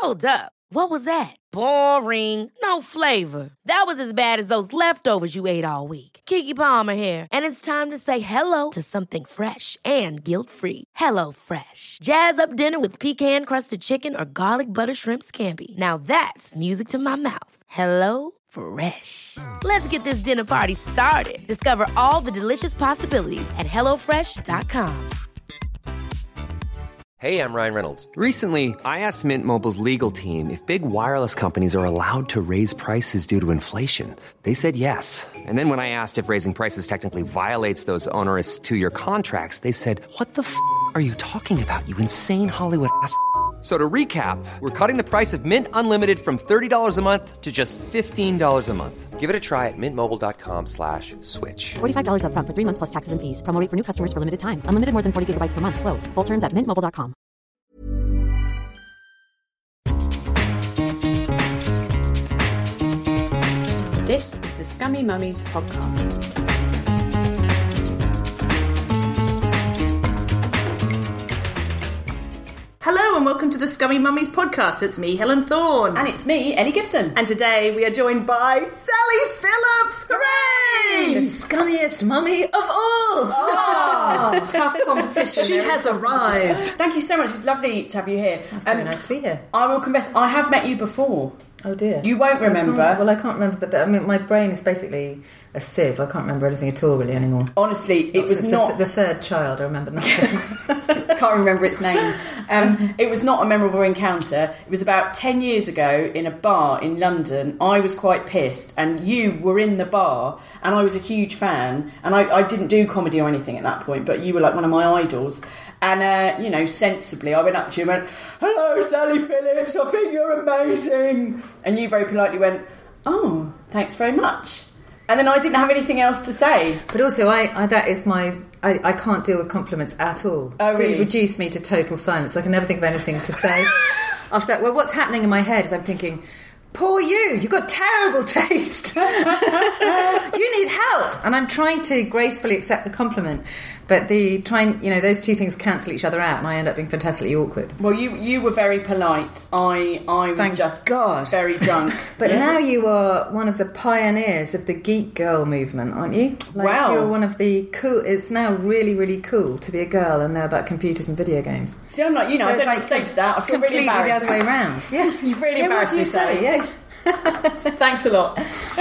Hold up. What was that? Boring. No flavor. That was as bad as those leftovers you ate all week. Keke Palmer here, and it's time to say hello to something fresh and guilt-free. Hello Fresh. Jazz up dinner with pecan-crusted chicken or garlic butter shrimp scampi. Now that's music to my mouth. Hello Fresh. Let's get this dinner party started. Discover all the delicious possibilities at hellofresh.com. Hey, I'm Ryan Reynolds. Recently, I asked Mint Mobile's legal team if big wireless companies are allowed to raise prices due to inflation. They said yes. And then when I asked if raising prices technically violates those onerous two-year contracts, they said, "What the f*** are you talking about, you insane Hollywood ass?" So to recap, we're cutting the price of Mint Unlimited from $30 a month to just $15 a month. Give it a try at mintmobile.com/switch. $45 up front for 3 months plus taxes and fees. Promo rate for new customers for limited time. Unlimited more than 40 gigabytes per month. Slows full terms at mintmobile.com. This is the Scummy Mummies podcast. Hello and welcome to the Scummy Mummies podcast. It's me, Helen Thorne. And it's me, Ellie Gibson. And today we are joined by Sally Phillips. Hooray! The scummiest mummy of all. Oh, tough competition. She has arrived. Thank you so much. It's lovely to have you here. It's very nice to be here. I will confess, I have met you before. Oh dear. You won't remember. I can't remember, but my brain is basically a sieve. I can't remember anything at all really anymore. Honestly, it was not... The third child, I remember nothing. Can't remember its name. It was not a memorable encounter. It was about 10 years ago in a bar in London. I was quite pissed and you were in the bar and I was a huge fan and I didn't do comedy or anything at that point, but you were like one of my idols. And, sensibly, I went up to you and went, "Hello, Sally Phillips, I think you're amazing." And you very politely went, "Oh, thanks very much." And then I didn't have anything else to say. But also, I can't deal with compliments at all. Oh, so really? You reduced me to total silence. I can never think of anything to say. After that, well, what's happening in my head is I'm thinking, poor you've got terrible taste. You need help. And I'm trying to gracefully accept the compliment. But those two things cancel each other out and I end up being fantastically awkward. Well, you were very polite. I was Thank just God. very drunk. But now you are one of the pioneers of the geek girl movement, aren't you? Wow. You're one of the cool... It's now really, really cool to be a girl and know about computers and video games. See, I'm not, I don't know say to that. I It's feel really completely the embarrassed. other way around. Yeah. You've really embarrassed me, Sally. Yeah. Thanks a lot.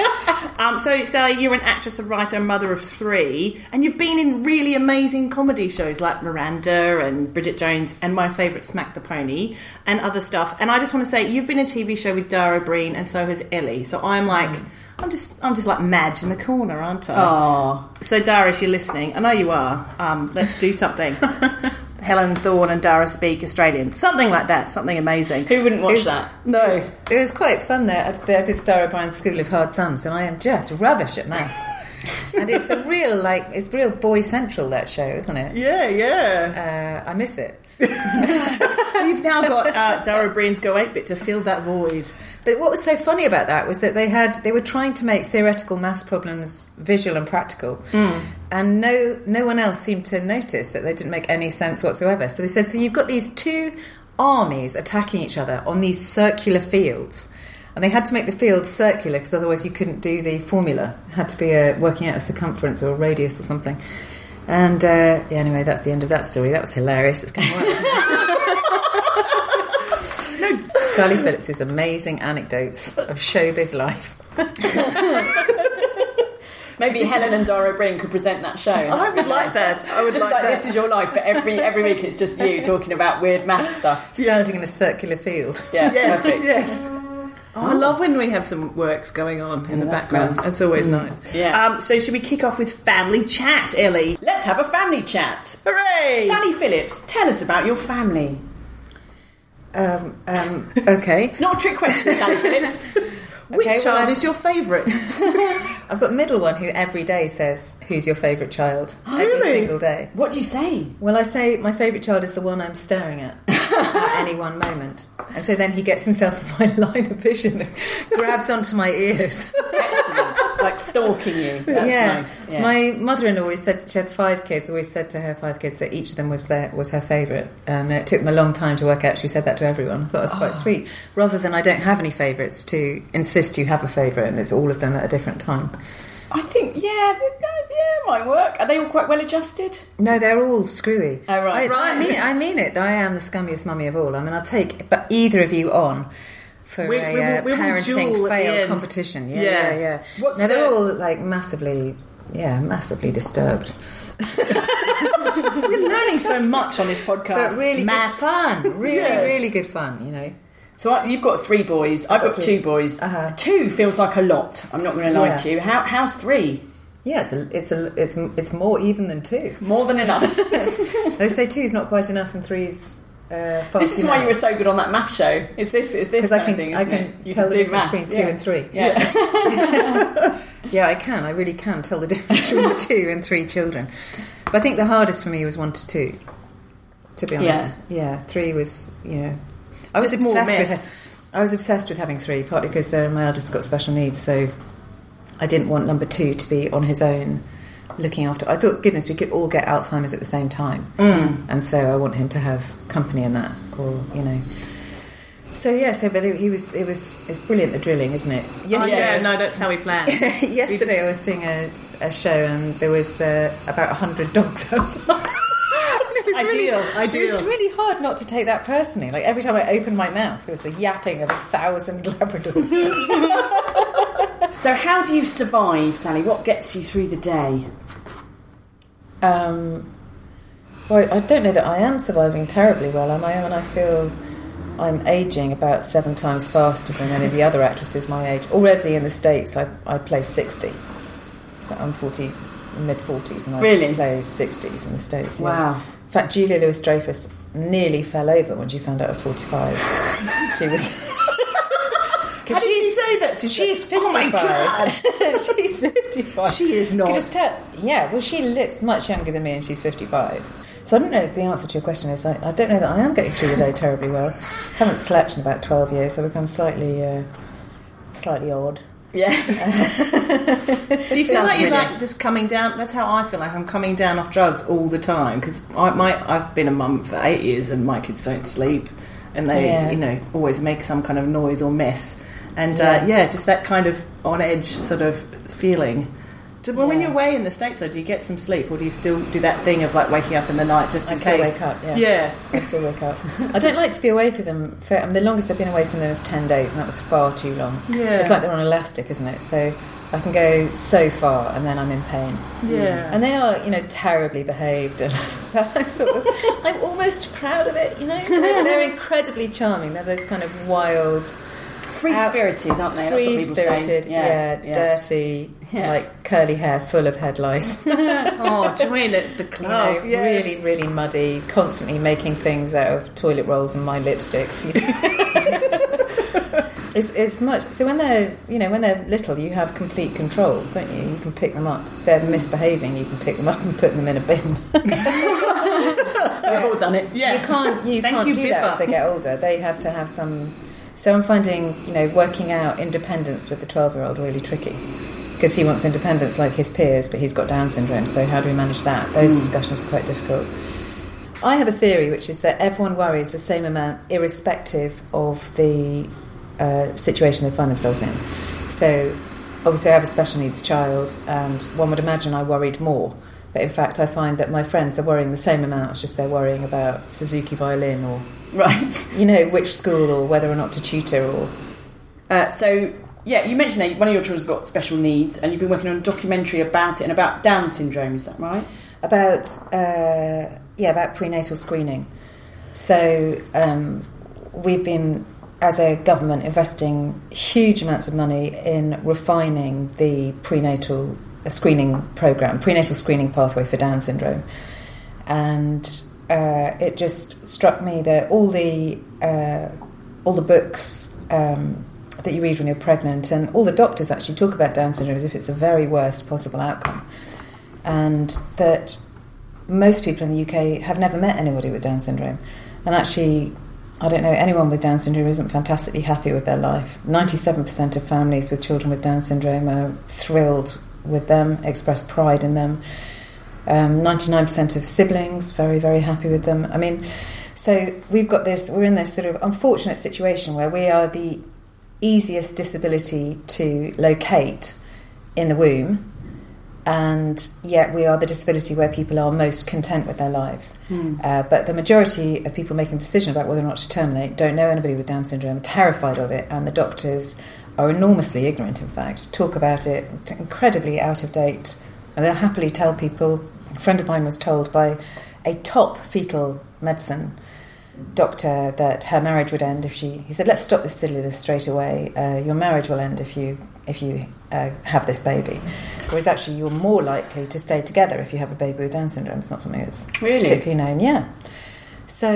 So Sally, you're an actress, a writer, a mother of 3, and you've been in really amazing comedy shows like Miranda and Bridget Jones and my favourite Smack the Pony and other stuff. And I just want to say, you've been in a TV show with Dara Breen and so has Ellie. So I'm like... I'm just like Madge in the corner, aren't I? Oh. So Dara, if you're listening, I know you are. Let's do something. Helen Thorne and Dara speak Australian. Something like that. Something amazing. Who wouldn't watch that? No. It was quite fun there. I did Star O'Brien's School of Hard Sums and I am just rubbish at maths. And it's it's real boy central, that show, isn't it? Yeah. I miss it. You've now got Dara Breen's Go 8-Bit to fill that void. But what was so funny about that was that they were trying to make theoretical maths problems visual and practical, and no one else seemed to notice that they didn't make any sense whatsoever. So they said, so you've got these two armies attacking each other on these circular fields, and they had to make the field circular because otherwise you couldn't do the formula. It had to be working out a circumference or a radius or something. And anyway, that's the end of that story. That was hilarious. It's going to work. Sally Phillips' amazing anecdotes of showbiz life. Maybe Helen and Dara Breen could present that show. I would like that. I would just like that. This Is Your Life, but every week it's just you talking about weird math stuff. Standing in a circular field. Yeah, yes, perfect. yes. Oh, I love when we have some works going on in the background. Nice. It's always nice. Yeah. So should we kick off with family chat, Ellie? Let's have a family chat. Hooray! Sally Phillips, tell us about your family. Okay. It's not a trick question, Sally Phillips. Which child is your favourite? I've got a middle one who every day says, "Who's your favourite child?" Every Really? single day. What do you say? Well, I say my favourite child is the one I'm staring at any one moment. And so then he gets himself in my line of vision and grabs onto my ears. Excellent. like stalking you. That's nice. Yeah. My mother-in-law always said, she had 5 kids, always said to her 5 kids that each of them was her favourite. And it took them a long time to work out she said that to everyone. I thought it was quite sweet. Rather than I don't have any favourites, to insist you have a favourite and it's all of them at a different time. I think, it might work. Are they all quite well adjusted? No, they're all screwy. Oh, right. I mean it. I am the scummiest mummy of all. I mean, I'll take either of you on for we parenting fail competition. Yeah. They're all like massively disturbed. We're learning so much on this podcast. But really Maths. good fun. Really good fun, you know. So you've got 3 boys. I've got 2 boys. 2 feels like a lot. I'm not going to lie to you. How's 3? Yeah, it's more even than 2. More than enough. They say 2's not quite enough and 3's far This is too why many. you were so good on that math show. Is this Because kind of thing, I isn't can it? You tell can the do difference maths, between 2 and 3. Yeah. Yeah, I can. I really can tell the difference between 2 and 3 children. But I think the hardest for me was 1 to 2. To be honest, 3 was I was obsessed with having 3, partly because my eldest got special needs, so I didn't want number 2 to be on his own looking after. I thought, goodness, we could all get Alzheimer's at the same time, and so I want him to have company in that, or So but it's brilliant, the drilling, isn't it? That's how we plan. Yesterday I was doing a show and there was about 100 dogs outside. Ideal. It was really hard not to take that personally. Like every time I opened my mouth, there was the yapping of 1,000 Labradors. So how do you survive, Sally? What gets you through the day? Well, I don't know that I am surviving terribly well, am I? And I feel I'm ageing about 7 times faster than any of the other actresses my age. Already in the States, I play 60. So I'm mid-40s, and I play 60s in the States. Wow. Yeah. In fact, Julia Louis-Dreyfus nearly fell over when she found out I was 45. She was... How did she say that? She's 55. Oh my God. She's 55. She is not. You just tell, well, she looks much younger than me and she's 55. So I don't know, the answer to your question is I don't know that I am getting through the day terribly well. I haven't slept in about 12 years, so I've become slightly odd. Yeah. Do you feel like you're like just coming down? That's how I feel like I'm coming down off drugs all the time, because I've been a mum for 8 years and my kids don't sleep and they always make some kind of noise or mess, and just that kind of on edge sort of feeling. When you're away in the States, though, do you get some sleep, or do you still do that thing of like waking up in the night just to wake up? Yeah, I still wake up. I don't like to be away from them. The longest I've been away from them is 10 days, and that was far too long. Yeah, it's like they're on elastic, isn't it? So I can go so far, and then I'm in pain. Yeah, and they are, terribly behaved, and I'm almost proud of it. They're incredibly charming. They're those kind of wild. Free-spirited, aren't they? Free-spirited, dirty, like curly hair, full of head lice. Join at the club. Really, really muddy, constantly making things out of toilet rolls and my lipsticks. It's much. So when they're little, you have complete control, don't you? You can pick them up. If they're misbehaving, you can pick them up and put them in a bin. We've all done it. Yeah. You can't do that as they get older. They have to have some. So I'm finding, working out independence with the 12-year-old really tricky, because he wants independence like his peers, but he's got Down syndrome, so how do we manage that? Those discussions are quite difficult. I have a theory, which is that everyone worries the same amount, irrespective of the situation they find themselves in. So, obviously I have a special needs child, and one would imagine I worried more. But in fact, I find that my friends are worrying the same amount, it's just they're worrying about Suzuki violin or... Right. Which school or whether or not to tutor or... you mentioned that one of your children's got special needs, and you've been working on a documentary about it and about Down syndrome, is that right? About prenatal screening. So we've been, as a government, investing huge amounts of money in refining the prenatal screening programme, prenatal screening pathway for Down syndrome. And it just struck me that all the books that you read when you're pregnant, and all the doctors actually talk about Down syndrome as if it's the very worst possible outcome, and that most people in the UK have never met anybody with Down syndrome, and actually I don't know, anyone with Down syndrome isn't fantastically happy with their life. 97% of families with children with Down syndrome are thrilled with them, express pride in them. 99% of siblings very, very happy with them. I mean, so we're in this sort of unfortunate situation where we are the easiest disability to locate in the womb, and yet we are the disability where people are most content with their lives. But the majority of people making a decision about whether or not to terminate don't know anybody with Down syndrome, are terrified of it, and the doctors are enormously ignorant, in fact, talk about it incredibly out of date, and they'll happily tell people. A friend of mine was told by a top fetal medicine doctor that her marriage would end he said, let's stop this silliness straight away, your marriage will end if you have this baby. Whereas actually you're more likely to stay together if you have a baby with Down syndrome. It's not something that's particularly known. Yeah. So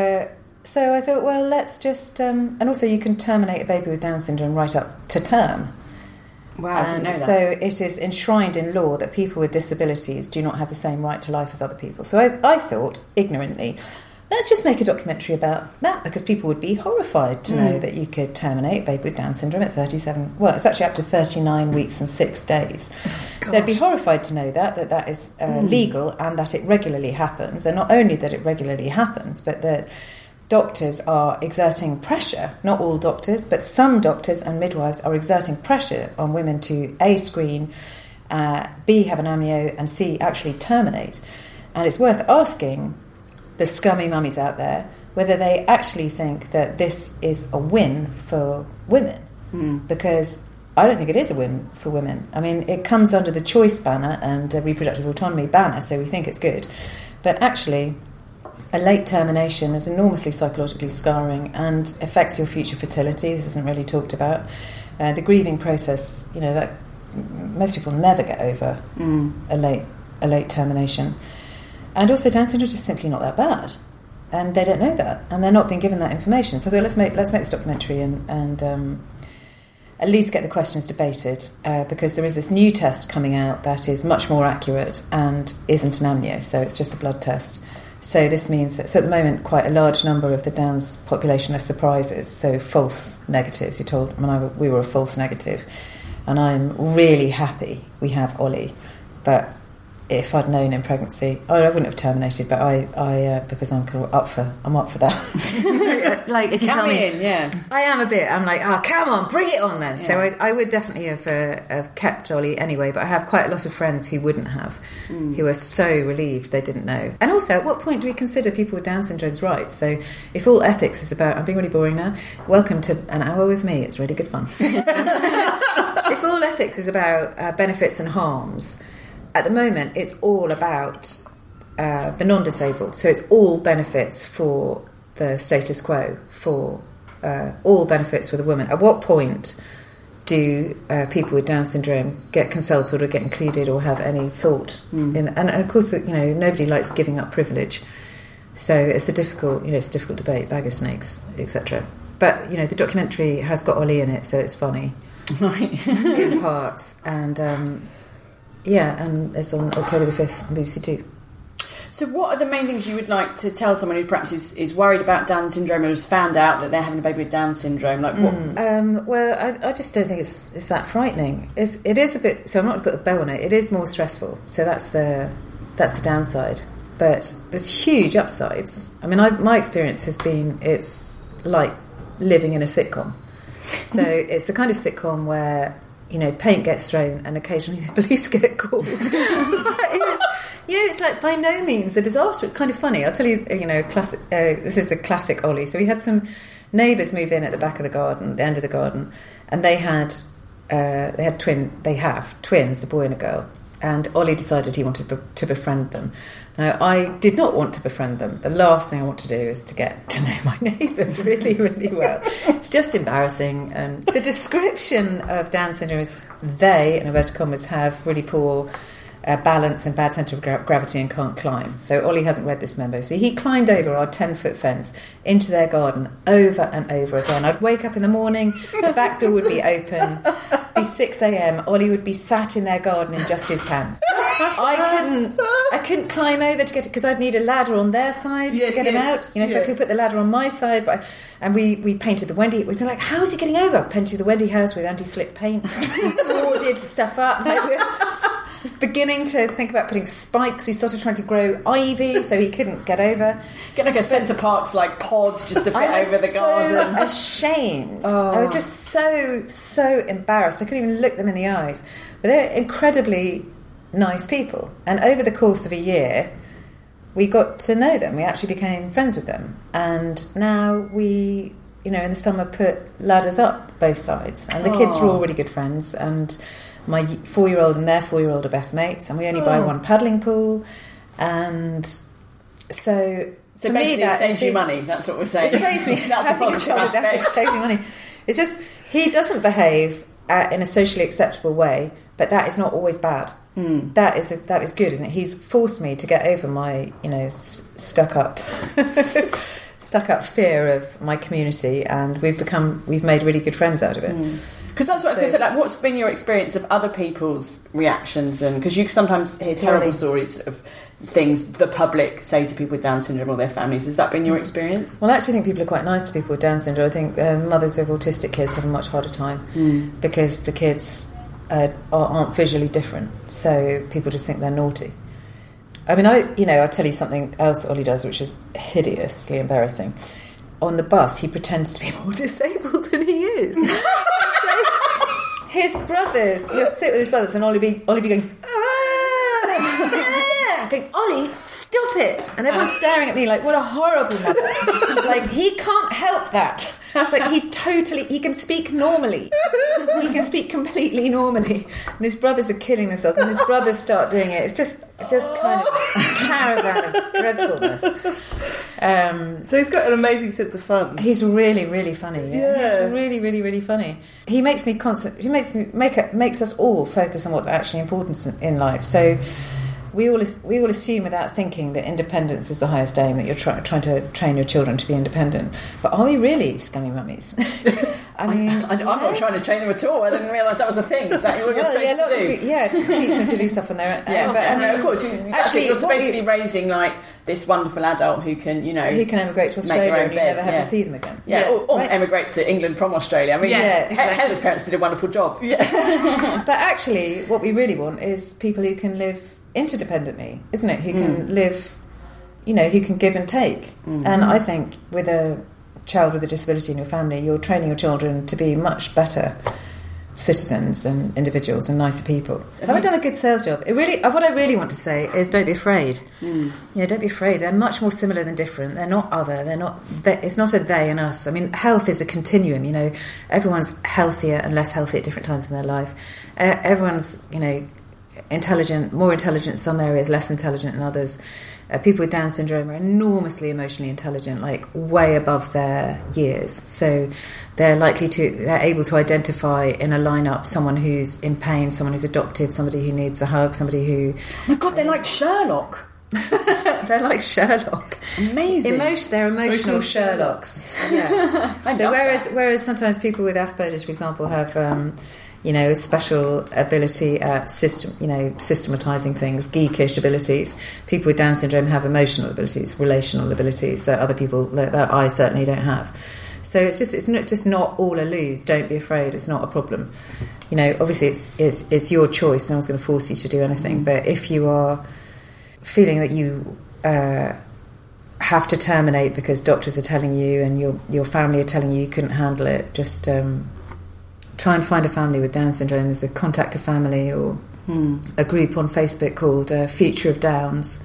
I thought, well, let's just and also you can terminate a baby with Down syndrome right up to term. Wow, I didn't know that. So it is enshrined in law that people with disabilities do not have the same right to life as other people. So I thought, ignorantly, let's just make a documentary about that, because people would be horrified to know that you could terminate a baby with Down syndrome at 37... Well, it's actually up to 39 weeks and 6 days. They'd be horrified to know that is legal and that it regularly happens. And not only that it regularly happens, but that doctors are exerting pressure, not all doctors, but some doctors and midwives are exerting pressure on women to A, screen, B, have an amnio, and C, actually terminate. And it's worth asking the scummy mummies out there whether they actually think that this is a win for women, because I don't think it is a win for women. I mean, it comes under the choice banner and reproductive autonomy banner, so we think it's good. But actually, a late termination is enormously psychologically scarring and affects your future fertility. This isn't really talked about. The grieving process, that most people never get over a late termination. And also, Down syndrome is just simply not that bad, and they don't know that, and they're not being given that information. So I thought, let's make this documentary and at least get the questions debated, because there is this new test coming out that is much more accurate and isn't an amnio, so it's just a blood test. So this means that, at the moment, quite a large number of the Downs population are surprises, so false negatives. You're told, we were a false negative, and I'm really happy we have Ollie. But if I'd known in pregnancy, I wouldn't have terminated. But I because I'm up for that. Like if you tell me, I am a bit. I'm like, oh, come on, bring it on then. Yeah. So I would definitely have kept Ollie anyway. But I have quite a lot of friends who wouldn't have, who are so relieved they didn't know. And also, at what point do we consider people with Down syndrome's rights? So if all ethics is about, I'm being really boring now. Welcome to an hour with me. It's really good fun. If all ethics is about benefits and harms. At the moment, it's all about the non-disabled. So it's all benefits for the status quo, for all benefits for the woman. At what point do people with Down syndrome get consulted or get included or have any thought in? And of course, nobody likes giving up privilege. So it's a difficult debate, bag of snakes, etc. But the documentary has got Ollie in it, so it's funny in parts, and. And it's on October the 5th on BBC Two. So what are the main things you would like to tell someone who perhaps is worried about Down syndrome or has found out that they're having a baby with Down syndrome? Like what? Well, I just don't think it's that frightening. It is a bit... So I'm not going to put a bow on it. It is more stressful. So that's the downside. But there's huge upsides. I mean, my experience has been it's like living in a sitcom. So it's the kind of sitcom where... paint gets thrown and occasionally the police get called. It's like by no means a disaster. It's kind of funny. I'll tell you, classic. This is a classic Ollie. So we had some neighbours move in at the back of the garden, the end of the garden, and they have twins, a boy and a girl. And Ollie decided he wanted to befriend them. Now, I did not want to befriend them. The last thing I want to do is to get to know my neighbours really, really well. It's just embarrassing. And the description of Down syndrome is they, in inverted commas, have really poor balance and bad centre of gravity and can't climb. So Ollie hasn't read this memo. So he climbed over our 10-foot fence into their garden over and over again. I'd wake up in the morning, the back door would be open, be 6 a.m. Ollie would be sat in their garden in just his pants. I couldn't climb over to get it because I'd need a ladder on their side to get him out. You know, so I could put the ladder on my side. And we painted the Wendy. We were like, how's he getting over? Painted the Wendy house with anti-slip paint, boarded stuff up. Like, we were beginning to think about putting spikes. We started trying to grow ivy so he couldn't get over. Get like a Centre Parks like pod just to fit over the garden. I was so ashamed. I was just so embarrassed. I couldn't even look them in the eyes. But they're incredibly nice people. And over the course of a year, we got to know them. We actually became friends with them. And now we, you know, in the summer put ladders up both sides. And the kids are all really good friends. And my 4-year-old and their 4-year-old are best mates. And we only buy one paddling pool. And so for basically me, that saves you money. That's what we're saying. It saves me. That's a positive aspect. It saves me money. It's just, he doesn't behave in a socially acceptable way, but that is not always bad. That is good, isn't it? He's forced me to get over my, you know, stuck up fear of my community, and we've made really good friends out of it. Because that's what I was going to say. Like, what's been your experience of other people's reactions? And because you sometimes hear terrible stories of things the public say to people with Down syndrome or their families. Has that been your experience? Well, I actually think people are quite nice to people with Down syndrome. I think mothers of autistic kids have a much harder time because the kids aren't visually different, so people just think they're naughty. I mean, I'll tell you something else Ollie does, which is hideously embarrassing. On the bus, he pretends to be more disabled than he is. His brothers, he'll sit with his brothers, and Ollie be going, going, Ollie, stop it! And everyone's staring at me like, what a horrible mother. Like, he can't help that. It's like he can speak normally. He can speak completely normally. And his brothers are killing themselves. And his brothers start doing it. It's just kind of a caravan of dreadfulness. So he's got an amazing sense of fun. He's really, really funny. Yeah. He's really, really, really funny. He makes us all focus on what's actually important in life. So we all assume without thinking that independence is the highest aim, that you're trying to train your children to be independent. But are we really scummy mummies? I'm not trying to train them at all. I didn't realise that was a thing. Is that what you're supposed to do? Teach them to do stuff on their own. But of course, you're supposed to be raising like this wonderful adult who can, you know, emigrate to Australia and you never have to see them again. Or emigrate to England from Australia. I mean, Heather's parents did a wonderful job. But actually, what we really want is people who can live interdependently, isn't it? Who can live, you know, who can give and take. And I think with a child with a disability in your family, you're training your children to be much better citizens and individuals and nicer people. Have I done a good sales job? What I really want to say is don't be afraid. You know, don't be afraid. They're much more similar than different. They're not other. It's not a they and us. I mean, health is a continuum. You know, everyone's healthier and less healthy at different times in their life. Everyone's, you know, more intelligent in some areas, less intelligent in others. People with Down syndrome are enormously emotionally intelligent, like way above their years. So they're able to identify in a lineup someone who's in pain, someone who's adopted, somebody who needs a hug, somebody who... Oh my God, they're like Sherlock. They're like Sherlock. Amazing. They're emotional Sherlocks. Yeah. So whereas sometimes people with Asperger's, for example, have... you know, a special ability at systematizing things, geekish abilities. People with Down syndrome have emotional abilities, relational abilities that other people, that I certainly don't have. So it's not all a lose. Don't be afraid. It's not a problem. You know, obviously it's your choice. No one's going to force you to do anything. But if you are feeling that you have to terminate because doctors are telling you and your family are telling you couldn't handle it, just try and find a family with Down syndrome. There's a Contact a Family or a group on Facebook called Future of Downs.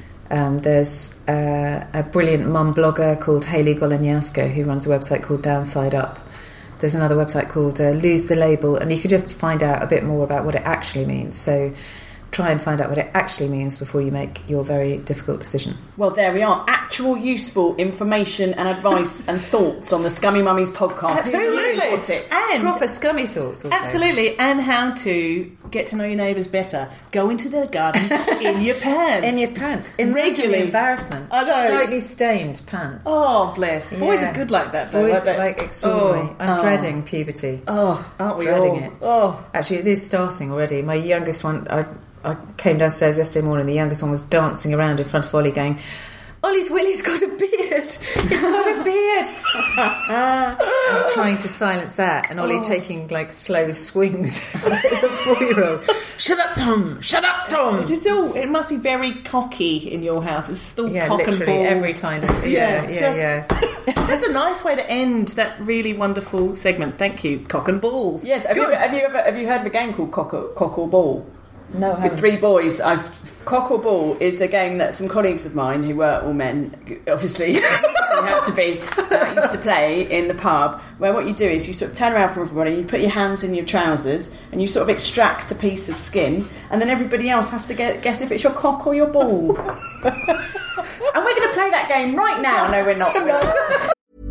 There's a brilliant mum blogger called Hayley Goleniaska who runs a website called Downside Up. There's another website called Lose the Label, and you can just find out a bit more about what it actually means. So try and find out what it actually means before you make your very difficult decision. Well, there we are. Actual useful information and advice and thoughts on the Scummy Mummies podcast. Absolutely. Report it. And Proper scummy thoughts also. absolutely, and how to get to know your neighbours better. Go into their garden in your pants. In your pants. Imagine Regularly. the embarrassment. I know. Slightly stained pants. Oh, bless. Boys Yeah. are good like that, though. Boys aren't they? are like extraordinary. Oh, I'm dreading puberty. aren't we Dreading all? it. Oh. Actually, it is starting already. My youngest one, I came downstairs yesterday morning, the youngest one was dancing around in front of Ollie going, Ollie's Willie's got a beard! It's got a beard! I'm trying to silence that, and Ollie taking like slow swings like a 4-year-old. Shut up, Tom! Shut up, Tom! It must be very cocky in your house. It's still cock and literally balls. every time. Yeah. That's a nice way to end that really wonderful segment. Thank you, cock and balls. Yes, have you heard of a game called Cock or Ball? No, I With haven't. 3 boys. Cock or Ball is a game that some colleagues of mine, who were all men, obviously, you have to be, used to play in the pub, where what you do is you sort of turn around from everybody, you put your hands in your trousers, and you sort of extract a piece of skin, and then everybody else has to guess if it's your cock or your ball. And we're going to play that game right now. No, we're not.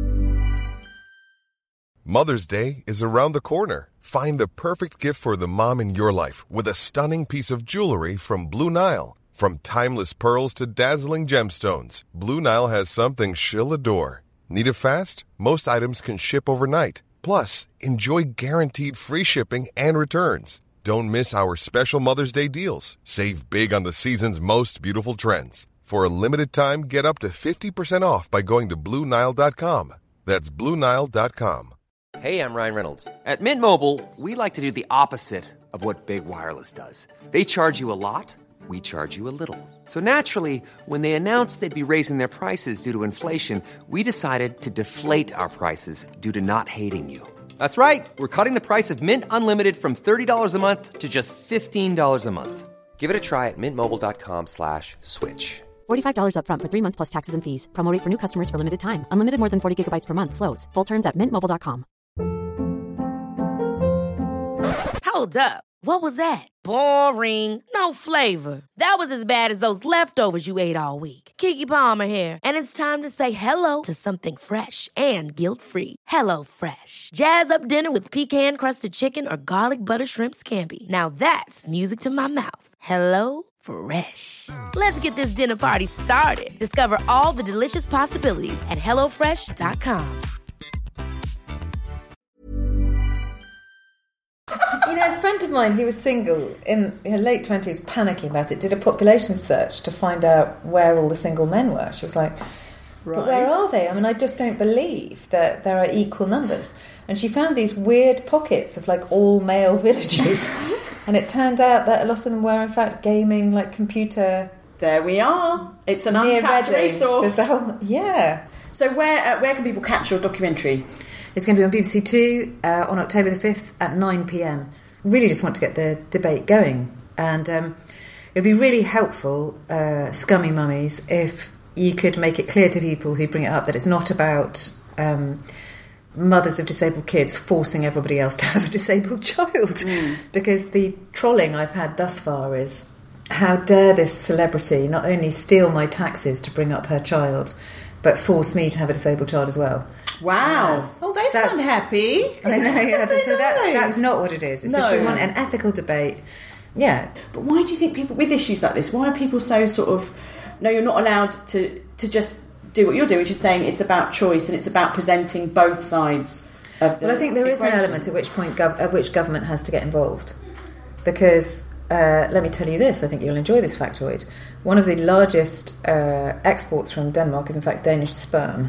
Mother's Day is around the corner. Find the perfect gift for the mom in your life with a stunning piece of jewelry from Blue Nile. From timeless pearls to dazzling gemstones, Blue Nile has something she'll adore. Need it fast? Most items can ship overnight. Plus, enjoy guaranteed free shipping and returns. Don't miss our special Mother's Day deals. Save big on the season's most beautiful trends. For a limited time, get up to 50% off by going to BlueNile.com. That's BlueNile.com. Hey, I'm Ryan Reynolds. At Mint Mobile, we like to do the opposite of what Big Wireless does. They charge you a lot, we charge you a little. So naturally, when they announced they'd be raising their prices due to inflation, we decided to deflate our prices due to not hating you. That's right. We're cutting the price of Mint Unlimited from $30 a month to just $15 a month. Give it a try at mintmobile.com/switch. $45 up front for 3 months plus taxes and fees. Promo rate for new customers for limited time. Unlimited more than 40 gigabytes per month. Slows full terms at mintmobile.com. Hold up. What was that? Boring. No flavor. That was as bad as those leftovers you ate all week. Keke Palmer here, and it's time to say hello to something fresh and guilt-free. Hello Fresh. Jazz up dinner with pecan-crusted chicken or garlic butter shrimp scampi. Now that's music to my mouth. Hello Fresh. Let's get this dinner party started. Discover all the delicious possibilities at hellofresh.com. You know, a friend of mine, he was single, in her late 20s, panicking about it, did a population search to find out where all the single men were. She was like, but where are they? I mean, I just don't believe that there are equal numbers. And she found these weird pockets of, like, all-male villages. And it turned out that a lot of them were, in fact, gaming, like, computer... There we are. It's an untapped resource. There's a whole, yeah. So where can people catch your documentary? It's going to be on BBC Two on October the 5th at 9 p.m. Really just want to get the debate going. And it would be really helpful, Scummy Mummies, if you could make it clear to people who bring it up that it's not about mothers of disabled kids forcing everybody else to have a disabled child. Because the trolling I've had thus far is, how dare this celebrity not only steal my taxes to bring up her child, but force me to have a disabled child as well. Wow. Yes. Oh, they sound happy. I know, yeah. So nice. that's not what it is. It's just we want an ethical debate. Yeah. But why do you think people, with issues like this, why are people so sort of, no, you're not allowed to just do what you're doing, which is saying it's about choice and it's about presenting both sides of the Well, I think there is an equation. element at which government has to get involved. Because, let me tell you this, I think you'll enjoy this factoid. One of the largest exports from Denmark is in fact Danish sperm.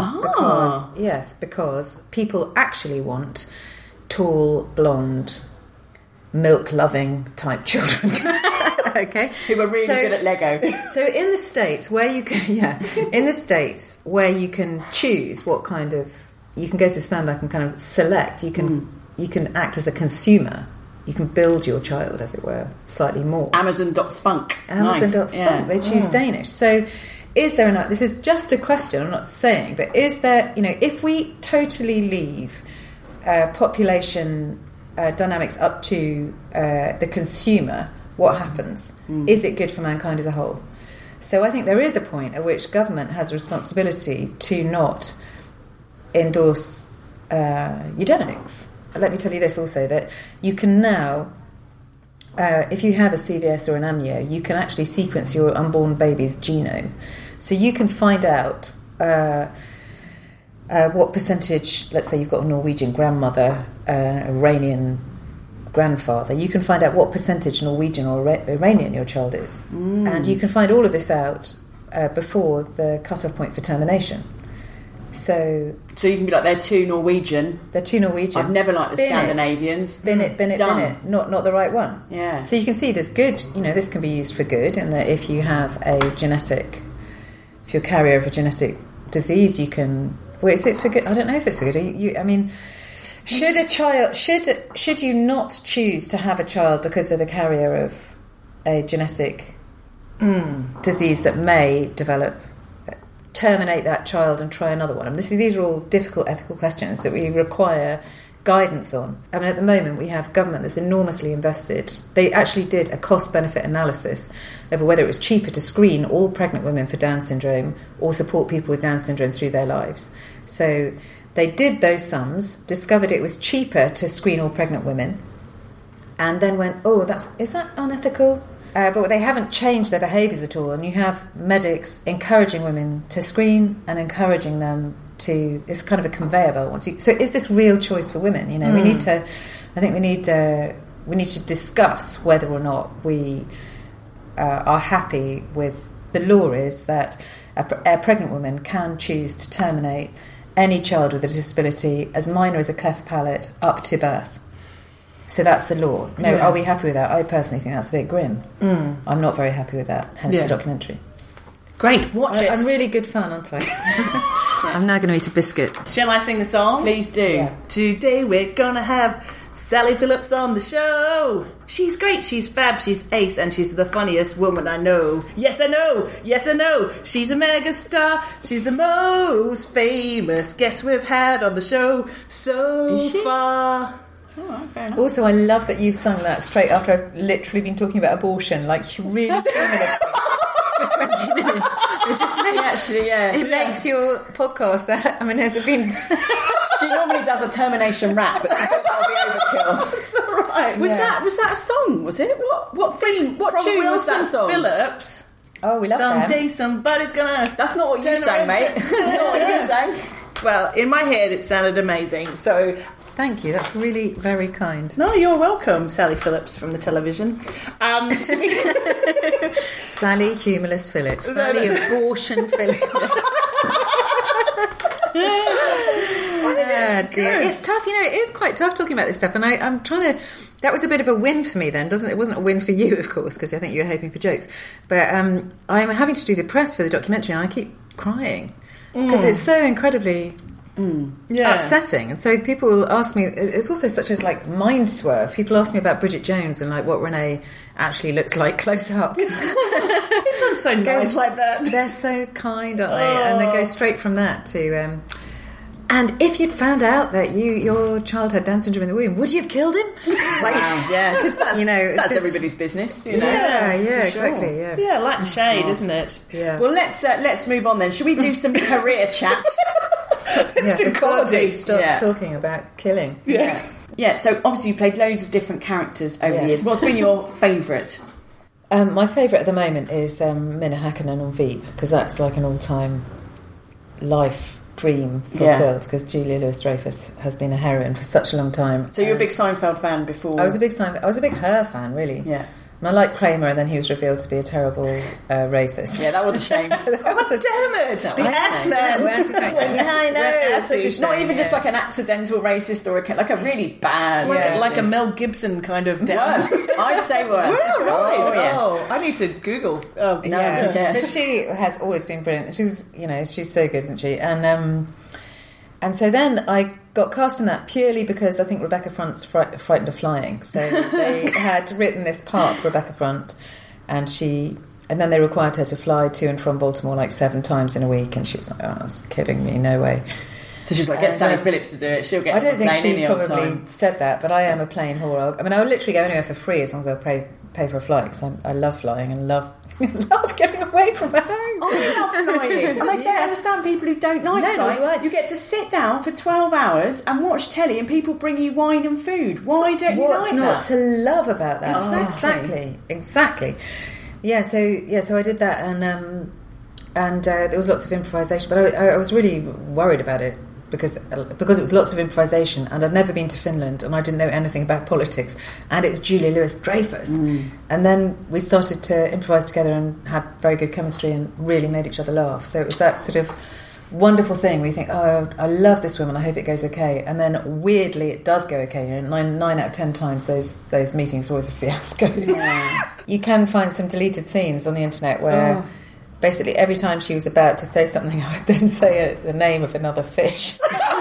Because people actually want tall, blonde, milk-loving type children. Okay, who are really good at Lego. So in the States where you can choose what kind of, you can go to the sperm bank and kind of select. You can act as a consumer. You can build your child, as it were, slightly more. Amazon.spunk. Amazon.spunk. Yeah. They choose Danish. So is there enough? This is just a question, I'm not saying, but is there, if we totally leave population dynamics up to the consumer, what happens? Is it good for mankind as a whole? So I think there is a point at which government has a responsibility to not endorse eugenics. Let me tell you this also, that you can now, if you have a CVS or an amnio, you can actually sequence your unborn baby's genome. So you can find out what percentage, let's say you've got a Norwegian grandmother, Iranian grandfather, you can find out what percentage Norwegian or Iranian your child is. And you can find all of this out before the cut-off point for termination. So you can be like, they're too Norwegian. I've never liked the Scandinavians. Bin it. Not the right one. Yeah. So you can see there's good, this can be used for good, in that if you have if you're a carrier of a genetic disease, you can... Well, is it for good? I don't know if it's for good. Should you not choose to have a child because they're the carrier of a genetic disease that may terminate that child and try another one? I mean, these are all difficult ethical questions that we require guidance on. I mean, at the moment we have government that's enormously invested. They actually did a cost-benefit analysis over whether it was cheaper to screen all pregnant women for Down syndrome or support people with Down syndrome through their lives. So they did those sums, discovered it was cheaper to screen all pregnant women, and then went, is that unethical? But they haven't changed their behaviours at all, and you have medics encouraging women to screen and encouraging them to... It's kind of a conveyor belt. So is this real choice for women? We need to... I think we need to discuss whether or not we are happy with... The law is that a pregnant woman can choose to terminate any child with a disability as minor as a cleft palate up to birth. So that's the law. Are we happy with that? I personally think that's a bit grim. I'm not very happy with that, hence the documentary. Great, watch it. I'm really good fun, aren't I? I'm now going to eat a biscuit. Shall I sing the song? Please do. Yeah. Today we're going to have Sally Phillips on the show. She's great, she's fab, she's ace, and she's the funniest woman I know. Yes, I know. She's a mega star. She's the most famous guest we've had on the show so far. Also, I love that you sung that straight after I've literally been talking about abortion, like really feminist for 20 minutes. It just makes makes your podcast. I mean, has it been? She normally does a termination rap, but that'll be overkill. That's all right. Was that a song? Was it? What theme? What from tune Wilson was that song? Phillips. Oh, we love Someday them. somebody's gonna. That's not what you sang, mate. That's not what you sang. Well, in my head, it sounded amazing. So. Thank you. That's really very kind. No, you're welcome, Sally Phillips from the television. Sally Humorless Phillips. Sally Abortion Phillips. Dear. It's tough, it is quite tough talking about this stuff, and I'm trying to... That was a bit of a win for me then, it wasn't a win for you, of course, because I think you were hoping for jokes, but I'm having to do the press for the documentary, and I keep crying because it's so incredibly upsetting. And so people ask me, it's also such as like mind swerve. People ask me about Bridget Jones and like what Renee actually looks like close up. People are so nice like that. They're so kind, aren't they? And they go straight from that to and if you'd found out that your child had Down syndrome in the womb, would you have killed him? Like, yeah, because that's that's just everybody's business. Yeah, sure. exactly. Yeah, light and shade, isn't it? Yeah. Well, let's move on then. Shall we do some career chat? Let's do comedy. Stop talking about killing. Yeah. Yeah. So obviously you played loads of different characters over the years. What's been your favourite? My favourite at the moment is Minna Häkkinen on Veep, because that's like an all-time life dream fulfilled, because Julia Louis-Dreyfus has been a heroine for such a long time. So you're a big Seinfeld fan before? I was a big Her fan, really. Yeah. And I liked Kramer, and then he was revealed to be a terrible racist. Yeah, that was a shame. Damn it! The X-Men! I know. It's not even just like an accidental racist or like a really bad like a racist. Mel Gibson kind of Worse. I'd say worse. Right. Oh, yes. Oh, I need to Google. Yeah. But she has always been brilliant. She's so good, isn't she? And so then I got cast in that purely because I think Rebecca Front's frightened of flying. So they had written this part for Rebecca Front, and then they required her to fly to and from Baltimore like 7 times in a week, and she was like, "Oh, that's kidding me, no way." So she's like, get Sally Phillips to do it. She'll get. I don't think she any old probably time. said that, but I am a plane whore. I mean, I would literally go anywhere for free as long as they'll pay for a flight, because I love flying and love getting away from home. I love flying. And I don't understand people who don't like No, flying. do I. You get to sit down for 12 hours and watch telly, and people bring you wine and food. Why don't you What's like not that? to love about that? Exactly. Exactly. Yeah. So I did that, and there was lots of improvisation, but I was really worried about it. Because it was lots of improvisation, and I'd never been to Finland, and I didn't know anything about politics, and it was Julia Louis-Dreyfus, and then we started to improvise together and had very good chemistry and really made each other laugh. So it was that sort of wonderful thing where you think, oh, I love this woman, I hope it goes okay, and then weirdly it does go okay. You know, 9 out of 10 times those meetings are always a fiasco. You can find some deleted scenes on the internet where. Basically, every time she was about to say something, I would then say the name of another fish.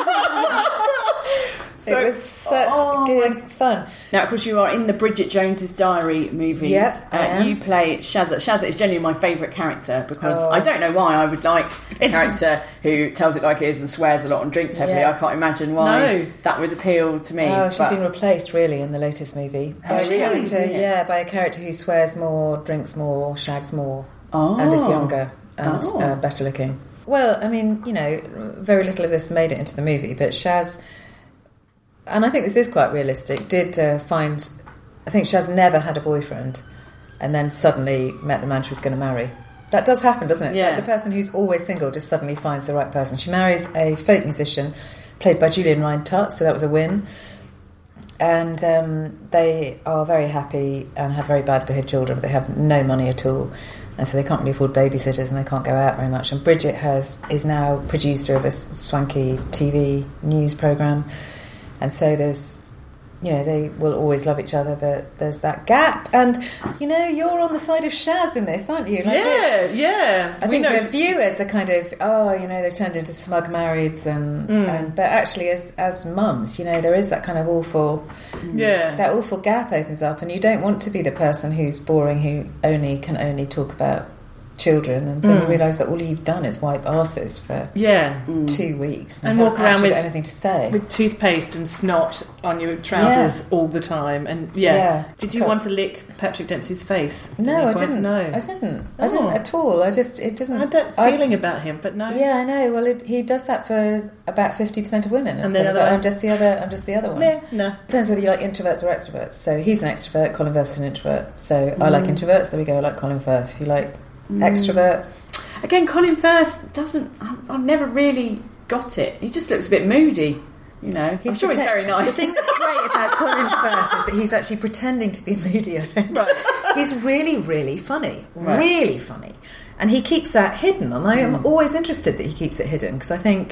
It was such good fun. Now, of course, you are in the Bridget Jones's Diary movies. Yep, I am. You play Shazza. Shazza is genuinely my favourite character because I don't know why I would like a character who tells it like it is and swears a lot and drinks heavily. Yeah. I can't imagine why that would appeal to me. Oh, she's been replaced, really, in the latest movie. By a character who swears more, drinks more, shags more, and is younger and better looking. Well, I mean, you know, very little of this made it into the movie, but Shaz... And I think this is quite realistic. I think Shaz never had a boyfriend, and then suddenly met the man she was going to marry. That does happen, doesn't it? Yeah. Like the person who's always single just suddenly finds the right person. She marries a folk musician played by Julian Rhind-Tutt, so that was a win. And they are very happy and have very bad behaved children, but they have no money at all. And so they can't really afford babysitters and they can't go out very much. And Bridget is now producer of a swanky TV news programme. And so there's, you know, they will always love each other, but there's that gap. And, you know, you're on the side of Shaz in this, aren't you? Like yeah. I think the viewers are kind of, you know, they've turned into smug marrieds, and but actually as mums, you know, there is that kind of awful, that awful gap opens up, and you don't want to be the person who's boring, who can only talk about children, and then you realise that all you've done is wipe arses for 2 weeks and walk around with anything to say, with toothpaste and snot on your trousers all the time. And did you want to lick Patrick Dempsey's face? No, I didn't. No, I didn't at all. I didn't. I had that feeling about him, but no. Yeah, I know. Well, he does that for about 50% of women, and then I'm just the other one. Yeah, no. Depends whether you like introverts or extroverts. So he's an extrovert. Colin Firth's an introvert. So I like introverts. There we go. I like Colin Firth. You like extroverts. Again, Colin Firth doesn't... I've never really got it. He just looks a bit moody, you know. I'm sure he's very nice. The thing that's great about Colin Firth is that he's actually pretending to be moody, I think. Right. He's really, really funny. Right. Really funny. And he keeps that hidden. And I am always interested that he keeps it hidden, because I think...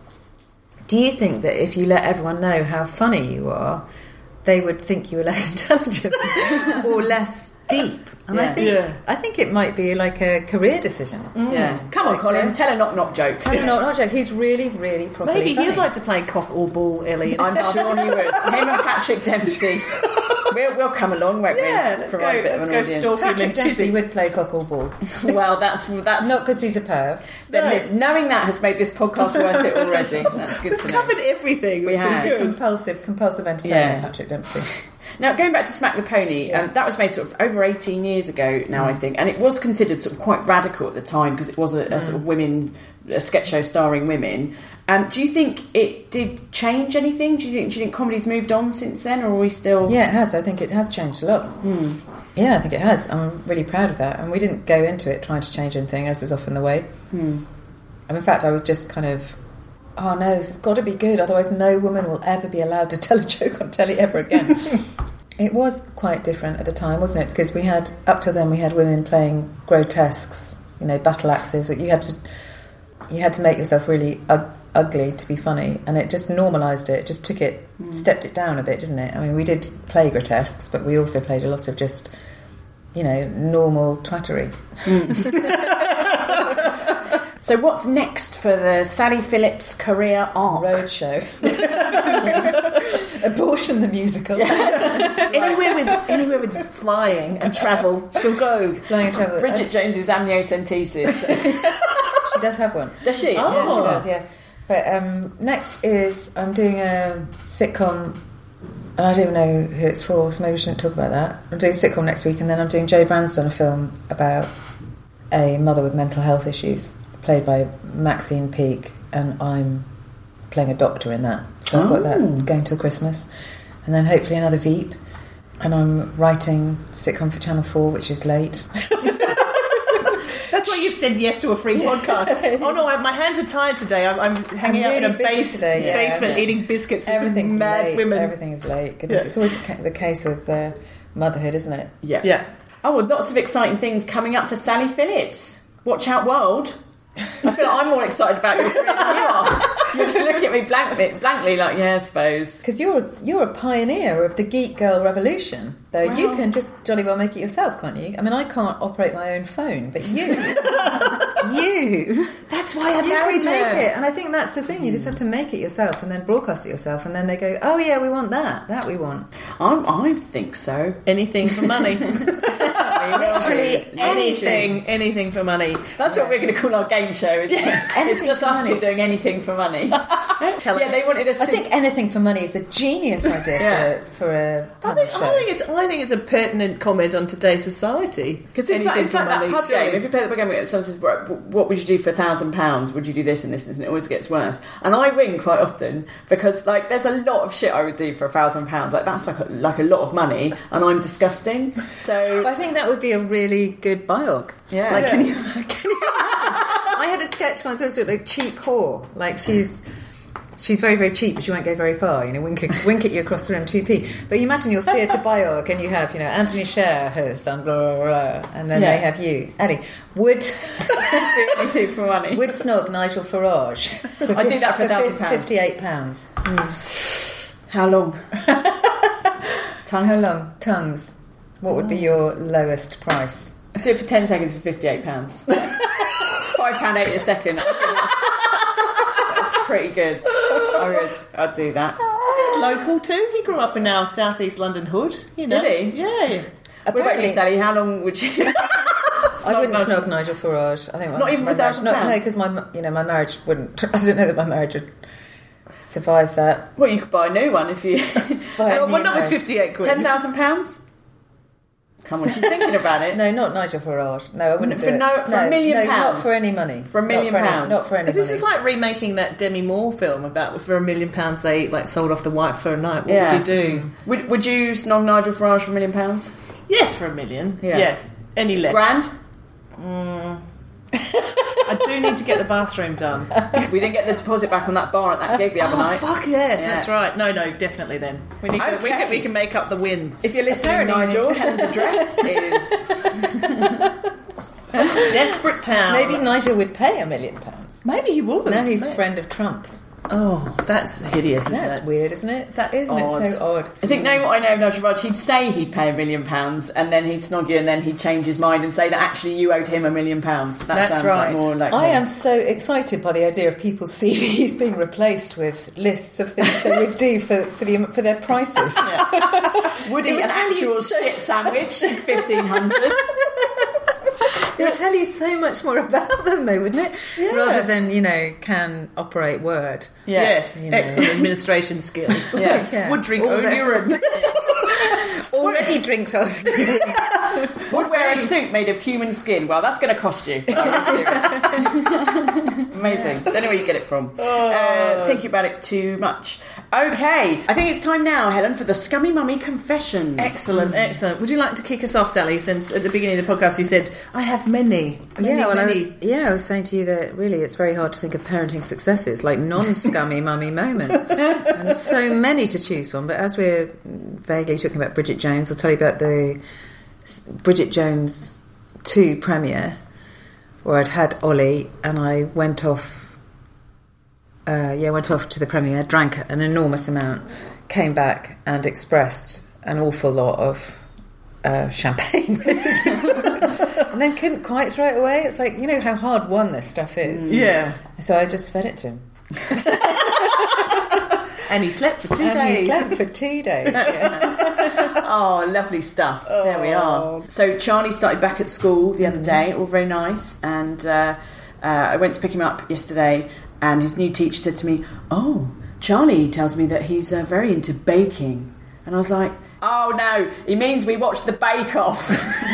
Do you think that if you let everyone know how funny you are, they would think you were less intelligent or less deep? And I think it might be like a career decision. Yeah. Come on, Colin, tell a knock-knock joke. Tell a knock-knock joke. He's really, really properly Maybe funny. he'd like to play cock or ball, Illy. I'm sure he would. Him and Patrick Dempsey. We'll come along, won't we? Let's go stalk him Patrick and Dempsey would play cock or ball. Well, that's not because he's a perv. Knowing that has made this podcast worth it already. That's good to know. We've covered everything, which is good. Compulsive entertainment, Patrick Dempsey. Now, going back to Smack the Pony, that was made sort of over 18 years ago now, I think, and it was considered sort of quite radical at the time because it was a sort of a sketch show starring women. Do you think it did change anything? Do you think comedy's moved on since then, or are we still... Yeah, it has. I think it has changed a lot. Yeah, I think it has. I'm really proud of that. And we didn't go into it trying to change anything, as is often the way. And in fact, I was just kind of... Oh no, this has got to be good, otherwise no woman will ever be allowed to tell a joke on telly ever again. It was quite different at the time, wasn't it? Because up to then we had women playing grotesques, you know, battle axes. You had to make yourself really ugly to be funny, and it just normalised it. It just took it, stepped it down a bit, didn't it? I mean, we did play grotesques, but we also played a lot of just, you know, normal twattery. So what's next for the Sally Phillips career arc? Roadshow. Abortion the musical. Anywhere with flying and travel, she'll go. Flying and travel. Bridget Jones's amniocentesis. She does have one. Does she? Yeah, she does, yeah. But next is I'm doing a sitcom, and I don't know who it's for, so maybe we shouldn't talk about that. I'm doing a sitcom next week, and then I'm doing Jay Branston, a film about a mother with mental health issues, played by Maxine Peake, and I'm playing a doctor in that. So I've got that going till Christmas. And then hopefully another Veep. And I'm writing sitcom for Channel 4, which is late. That's why you've said yes to a free podcast. Oh no, my hands are tired today. I'm hanging out really in a basement eating biscuits with some mad late. women. Everything is late. Goodness, it's always the case with motherhood, isn't it? Yeah. Oh, well, lots of exciting things coming up for Sally Phillips. Watch out, world. I feel like I'm more excited about your career than you are. You're just looking at me blankly like, yeah, I suppose. Because you're a pioneer of the geek girl revolution, though. Wow. You can just jolly well make it yourself, can't you? I mean, I can't operate my own phone, but you, that's why I married her. Make it, and I think that's the thing. You just have to make it yourself, and then broadcast it yourself, and then they go, "Oh yeah, we want that. That we want." I think so. Anything for money. Literally anything for money. That's what we're going to call our game show. It's just us two doing anything for money. They wanted us. I think anything for money is a genius idea for a panel show. I think it's a pertinent comment on today's society. Because it's like that pub game. If you play the pub game, someone says, "What would you do for £1,000? Would you do this and this?" And it always gets worse. And I win quite often because like there's a lot of shit I would do for £1,000. Like that's like a lot of money, and I'm disgusting. So I think that would be a really good biog. Yeah. Like, can you imagine? I had a sketch once. It was sort of like cheap whore. Like she's very, very cheap, but she won't go very far. You know, wink at you across the room, 2p. But you imagine your theatre biog, and you have, you know, Anthony Sher has done blah blah blah, and then they have you, Ellie. Would do anything for money? Would snog Nigel Farage? I do that for £1,000. £58. How long? Tongues? How long? Tongues. What would be your lowest price? I'd do it for 10 seconds for £58. It's £5.80 a second. That's pretty good. I'd do that. He's local too. He grew up in our southeast London hood. You know. Did he? Yeah. What about you, Sally? How long would you? I wouldn't snog Nigel Farage. I think not even for £1,000. No, because my marriage wouldn't. I don't know that my marriage would survive that. Well, you could buy a new one if you. Well, not with £58. £10,000. Come on, she's thinking about it. No, not Nigel Farage. No, I wouldn't for £1 million. Not for any money. For £1 million. Not for any money. This is like remaking that Demi Moore film about for £1 million they like sold off the wife for a night. What would you do? Would you snog Nigel Farage for £1 million? Yes, for $1 million. Yeah. Yes. Any less? Grand? I do need to get the bathroom done. We didn't get the deposit back on that bar at that gig the other night. Fuck yes, that's right. No, definitely then. We need to. We can make up the win. If you're listening, Nigel, Helen's address is Desperate Town. Maybe Nigel would pay £1 million. Maybe he would. Now he's a friend of Trump's. Oh, that's hideous, isn't it? That's weird, isn't it? That's odd. It so odd? I think knowing what I know of Nigel Farage, he'd say he'd pay £1 million and then he'd snog you and then he'd change his mind and say that actually you owed him £1 million. That sounds right. Like more like I am so excited by the idea of people's CVs being replaced with lists of things they would do for their prices. Yeah. Would eat an actual shit sandwich, 1,500. It would tell you so much more about them, though, wouldn't it? Yeah. Rather than, can operate Word. Yeah. Yes, excellent administration skills. Yeah. Would drink own urine. Already drinks own urine. Would wear a suit made of human skin. Well, that's going to cost you. Amazing. Don't know where you get it from. Thinking about it too much. Okay, I think it's time now, Helen, for the Scummy Mummy Confessions. Excellent. Would you like to kick us off, Sally? Since at the beginning of the podcast you said, I have many. I was saying to you that really it's very hard to think of parenting successes, like non-scummy mummy moments. And there's so many to choose from. But as we're vaguely talking about Bridget Jones, I'll tell you about the Bridget Jones 2 premiere, where I'd had Ollie and I went off to the premiere, drank an enormous amount, came back and expressed an awful lot of champagne, and then couldn't quite throw it away. It's like, you know how hard won this stuff is. Yeah. So I just fed it to him. And he slept for 2 days. Yeah. Oh, lovely stuff. There we are. So Charlie started back at school the other day, all very nice, and I went to pick him up yesterday, and his new teacher said to me, "Oh, Charlie tells me that he's very into baking." And I was like, "Oh no, he means we watch the Bake Off."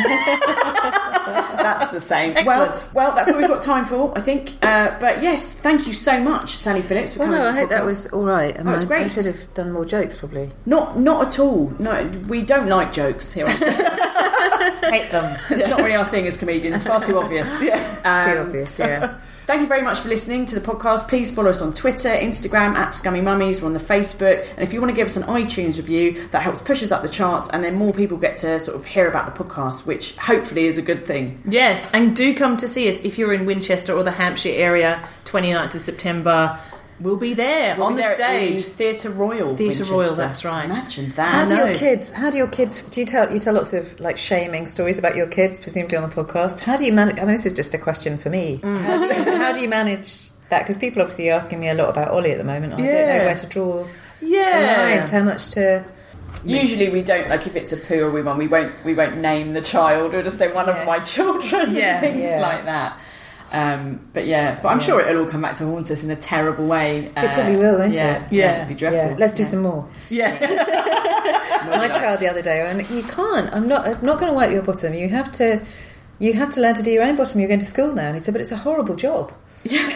That's the same. Excellent. Well, that's all we've got time for, I think. But yes, thank you so much, Sally Phillips, for coming I on the hope that podcast. was all right. That was great. I should have done more jokes, probably. Not at all. No, we don't like jokes here. Hate them. It's not really our thing as comedians. Far too obvious. Too obvious, yeah. Thank you very much for listening to the podcast. Please follow us on Twitter, Instagram @ScummyMummies. We're on the Facebook. And if you want to give us an iTunes review, that helps push us up the charts, and then more people get to sort of hear about the podcast, which hopefully is a good thing. Yes, and do come to see us if you're in Winchester or the Hampshire area, 29th of September. We'll be there on the stage. Theatre Royal. Theatre Royal, that's right. Imagine that. How do your kids, do you tell lots of like shaming stories about your kids, presumably on the podcast? How do you manage, I mean, this is just a question for me. How do you manage that? Because people obviously are asking me a lot about Ollie at the moment. I don't know where to draw the lines, how much to... Usually we don't, like if it's a poo or wee one, we won't name the child, or just say one of my children, things like that. But I'm sure it'll all come back to haunt us in a terrible way. It probably will, won't it? Yeah, it'd be dreadful. Yeah. Let's do some more. Yeah. My child the other day, and you can't. I'm not going to wipe your bottom. You have to learn to do your own bottom. You're going to school now. And he said, but it's a horrible job. Yeah.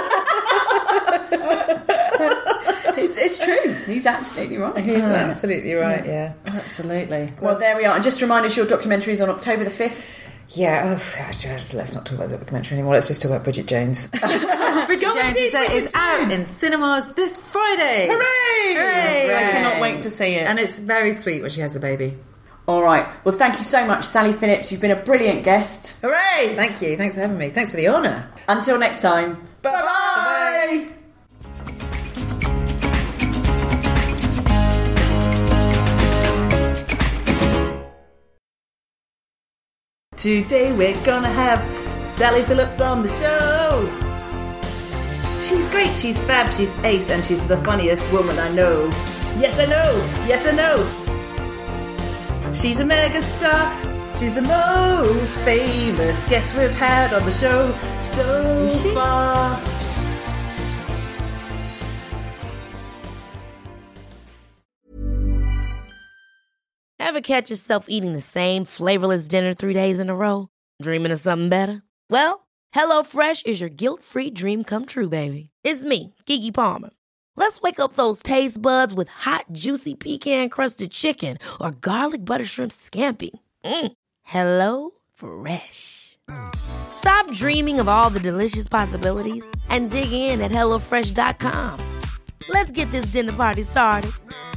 It's true. He's absolutely right. He's absolutely right. Yeah. Absolutely. Well, there we are. And just remind us, your documentary is on October the 5th. Yeah, let's not talk about the documentary anymore. Let's just talk about Bridget Jones. Bridget Jones is out in cinemas this Friday. Hooray! Hooray! I cannot wait to see it. And it's very sweet when she has the baby. All right. Well, thank you so much, Sally Phillips. You've been a brilliant guest. Hooray! Thank you. Thanks for having me. Thanks for the honour. Until next time. Bye-bye! Today we're gonna have Sally Phillips on the show. She's great, she's fab, she's ace, and she's the funniest woman I know. Yes, I know! Yes, I know! She's a mega star. She's the most famous guest we've had on the show so far. Ever catch yourself eating the same flavorless dinner 3 days in a row? Dreaming of something better? Well, HelloFresh is your guilt-free dream come true, baby. It's me, Keke Palmer. Let's wake up those taste buds with hot, juicy pecan-crusted chicken or garlic butter shrimp scampi. Hello Fresh. Stop dreaming of all the delicious possibilities and dig in at HelloFresh.com. Let's get this dinner party started.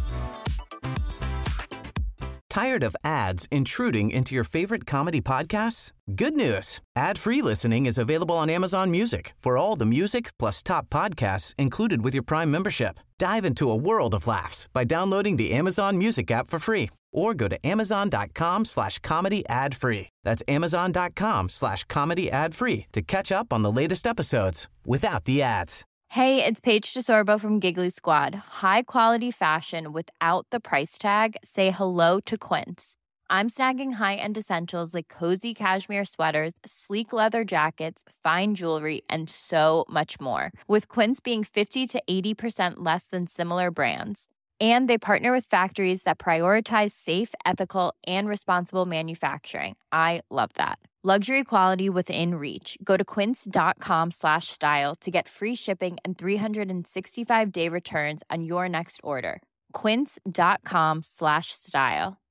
Tired of ads intruding into your favorite comedy podcasts? Good news. Ad-free listening is available on Amazon Music for all the music plus top podcasts included with your Prime membership. Dive into a world of laughs by downloading the Amazon Music app for free or go to amazon.com/comedy ad-free. That's amazon.com/comedy ad-free to catch up on the latest episodes without the ads. Hey, it's Paige DeSorbo from Giggly Squad. High quality fashion without the price tag. Say hello to Quince. I'm snagging high-end essentials like cozy cashmere sweaters, sleek leather jackets, fine jewelry, and so much more. With Quince being 50 to 80% less than similar brands. And they partner with factories that prioritize safe, ethical, and responsible manufacturing. I love that. Luxury quality within reach. Go to quince.com/style to get free shipping and 365-day returns on your next order. Quince.com/style.